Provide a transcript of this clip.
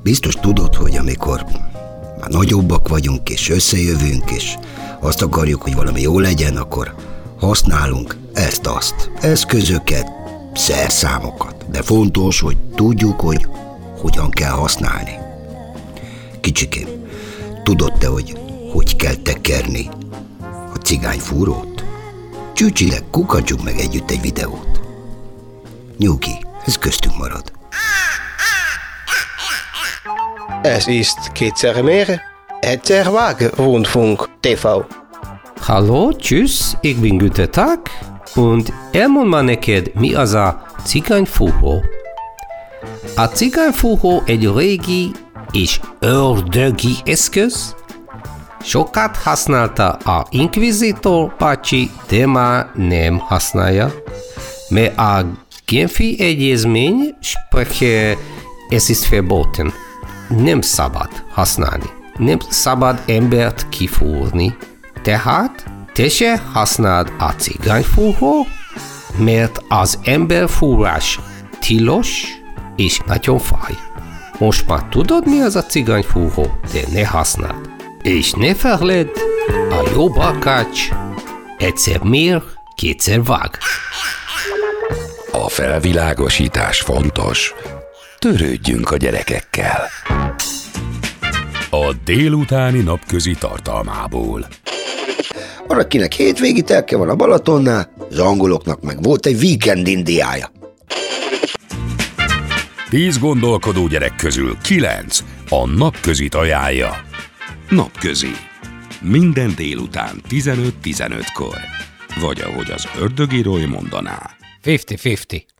Biztos tudod, hogy amikor már nagyobbak vagyunk, és összejövünk, és azt akarjuk, hogy valami jó legyen, akkor használunk ezt-azt, eszközöket, szerszámokat. De fontos, hogy tudjuk, hogy hogyan kell használni. Kicsikém, tudod te, hogy kell tekerni a cigányfúrót? Csücsileg kukadjuk meg együtt egy videót. Nyugi, ez köztünk marad. Es ist kétszer mehr, egyszer Waage Rundfunk TV. Hallo, tschüss, ich bin Günther Tag, und elmond mal neked, mi az a cigányfúró. A cigányfúró egy régi és ördögi eszköz. Sokat használta a Inquisitor bácsi, de már nem használja, mert a Genfi egyezmény spreche, es ist verboten. Nem szabad használni, nem szabad embert kifúrni. Tehát te se használd a cigányfúró, mert az emberfúrás tilos és nagyon fáj. Most már tudod, mi az a cigányfúró, de ne használd. És ne feledd, a jó barkács egyszer mér, kétszer vág. A felvilágosítás fontos. Törődjünk a gyerekekkel. A délutáni napközi tartalmából. Van, akinek hétvégi telke van a Balatonnál, az angoloknak meg volt egy weekend Indiája. 10 gondolkodó gyerek közül 9 a napközit ajánlja. Napközi. Minden délután 15-15-kor. Vagy ahogy az ördögírói mondaná. 50-50.